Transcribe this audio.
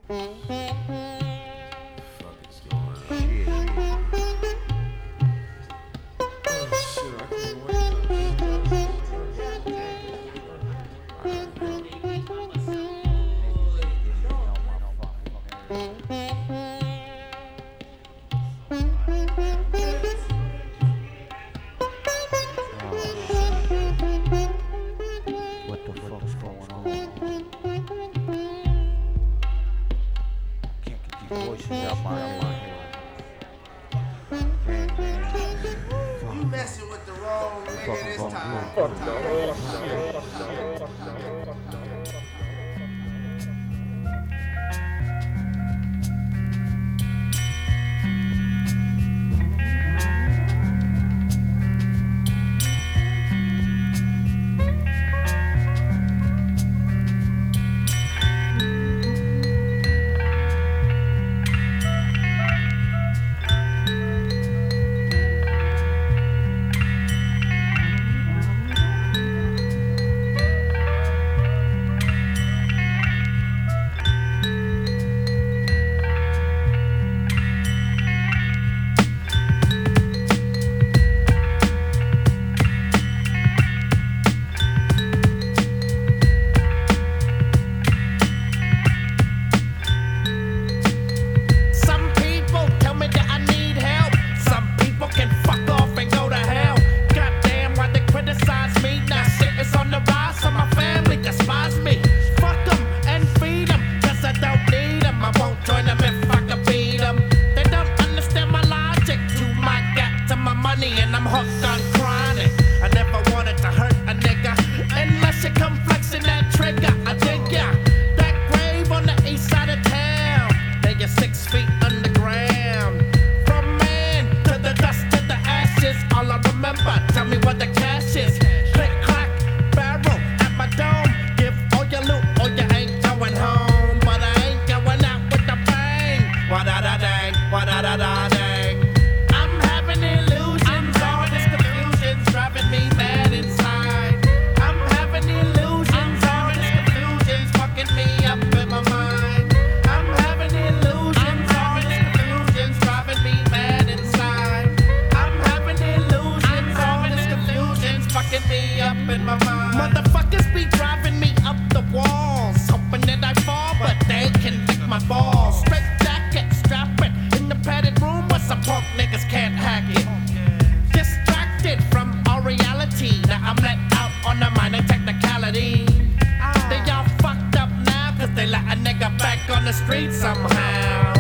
What the fuck's going on? Can't get these voices out my head. You messing with the wrong nigga this time. And I'm hooked on chronic. I never wanted to hurt a nigga unless you come flexing that trigger. I dig ya. That grave on the east side of town. Now you're 6 feet underground. From man to the dust to the ashes. All I remember, tell me what the cash is. Click, clack, barrel at my dome. Give all your loot or you ain't going home. But I ain't going out with the bang. Wa-da-da-dang, wa-da-da-da-dang. I'm having illusions. Driving me mad inside. I'm having illusions. All this confusion's fucking me up in my mind. I'm having illusions. All this confusion's driving me mad inside. I'm having illusions. All this confusion's fucking me up in my mind. Motherfuckers be driving me up the walls, hoping that I fall, but they can lick my balls. Straight jacket, strap it in the padded room where some punk niggas can't hack it. Distracted from all reality. Now I'm let out on a minor technicality. They all fucked up now cause they let a nigga back on the street somehow.